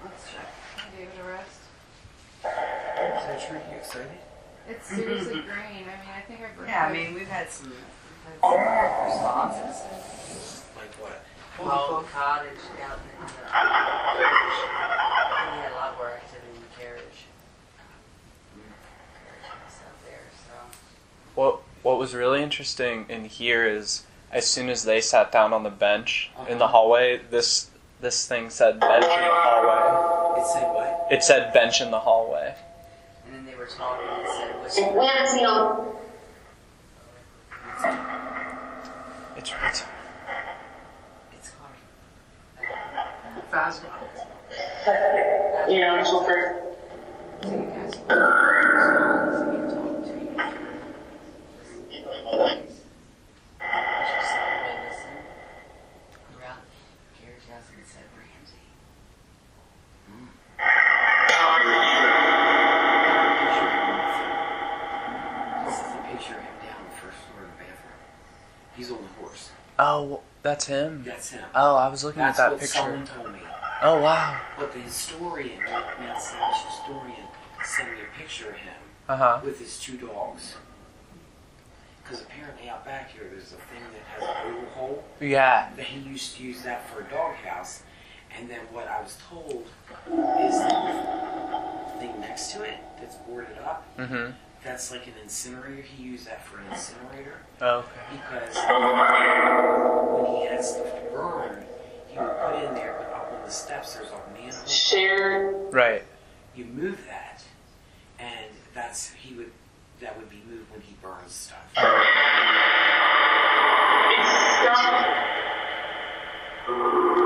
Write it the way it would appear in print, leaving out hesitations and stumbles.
Let's check. I gave it a rest. Is that true? You excited? It's seriously green. I mean, I think our Yeah, I mean, we've had some responses. Like what? Well, the cottage down in the we had a lot more activity in the carriage. Carriage out there, so. What was really interesting in here is as soon as they sat down on the bench in the hallway, this thing said bench in the hallway. It said what? It said bench in the hallway. And then they were talking and said, what's It's It's hard. Phasma. Yeah, I'm super. So you guys so you talk to you. Just sit there and listen. Throughout the carriage house and it said Ramsey. This is a picture of him down the first floor of the bathroom. He's on the horse. Oh, that's him. That's him. Oh, I was looking That's at that what picture. someone told me. Oh wow. But the historian, Matt Savage historian, sent me a picture of him with his two dogs. Because apparently out back here, there's a thing that has an oval hole. Yeah. That he used to use that for a doghouse. And then what I was told is the thing next to it that's boarded up. Mm-hmm. That's like an incinerator. He used that for an incinerator. Oh, okay. Because when he had stuff to burn, he would put in there, but up on the steps there's a manhole. Share. Right. You move that, and that would be moved when he burns stuff. It's stuff.